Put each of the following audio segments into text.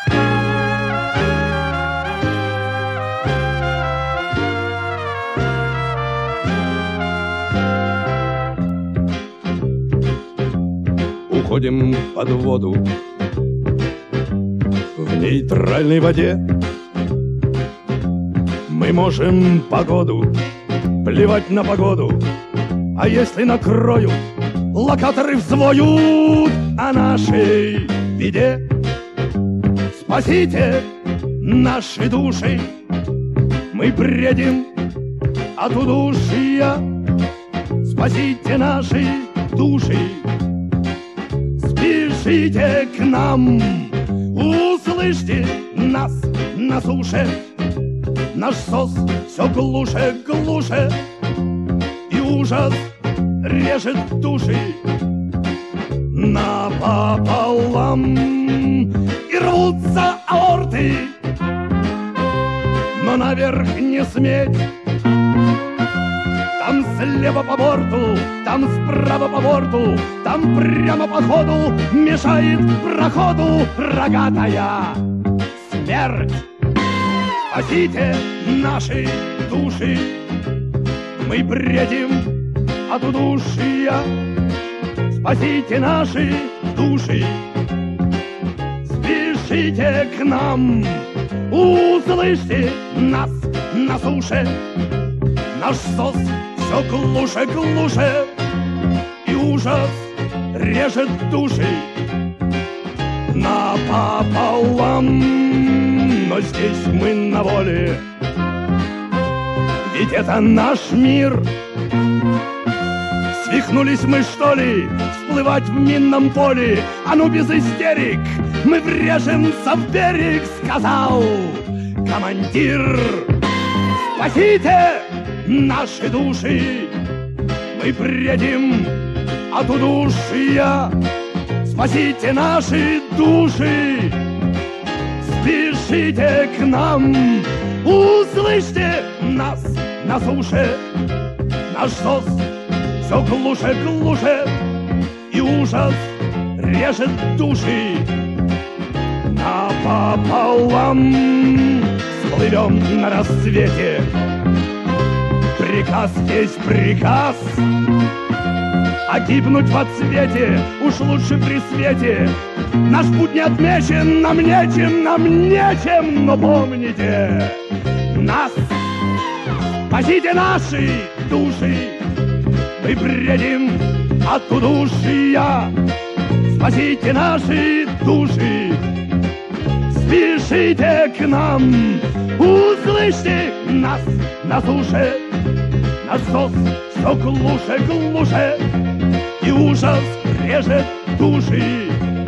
Уходим под воду в нейтральной воде. Мы можем погоду, плевать на погоду, а если накроют, локаторы взвоют о нашей беде. Спасите наши души, мы бредим от удушья. Спасите наши души, спешите к нам, услышьте нас на суше. Наш сос все глуше, глуше, и ужас режет души напополам, и рвутся аорты, но наверх не сметь. Там слева по борту, там справа по борту, там прямо по ходу мешает проходу рогатая смерть. Спасите наши души, мы бредим от удушья. Спасите наши души, спешите к нам, услышьте нас на суше. Наш сос все глуше, глуше, и ужас режет души напополам. Но здесь мы на воле, ведь это наш мир. Свихнулись мы, что ли, всплывать в минном поле? А ну без истерик, мы врежемся в берег, сказал командир. Спасите наши души, мы бредим от удушья. Спасите наши души, спешите к нам, услышьте нас на суше. Наш сос все глуше, глуше, и ужас режет души напополам. Всплывем на рассвете, приказ есть приказ, а гибнуть в отсвете уж лучше при свете. Наш путь не отмечен, нам нечем, но помните нас. Спасите наши души, мы бредим от удушья. Спасите наши души, спешите к нам, услышьте нас на суше. Наш сос все глуше, глуше, и ужас режет души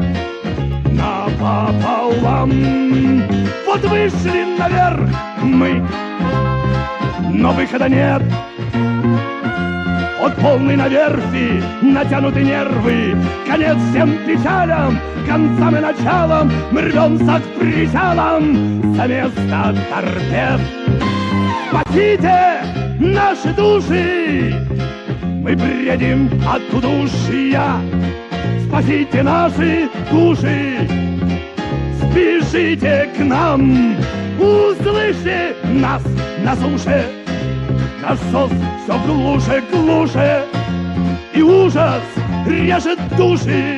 напополам. Вот вышли наверх мы, но выхода нет. От полной на верфи натянуты нервы, конец всем печалям, концам и началам. Мы рвемся к причалам за место торпед. Спасите наши души, мы бредим от удушья. Спасите наши души, спешите к нам, услышьте нас на суше. Наш сос все глуше, глуше, и ужас режет души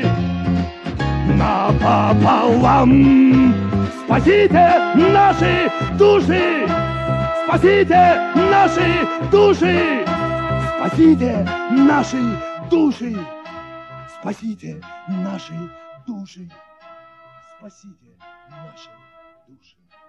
напополам. Спасите наши души, спасите наши души, спасите наши души, спасите наши души, спасите наши души.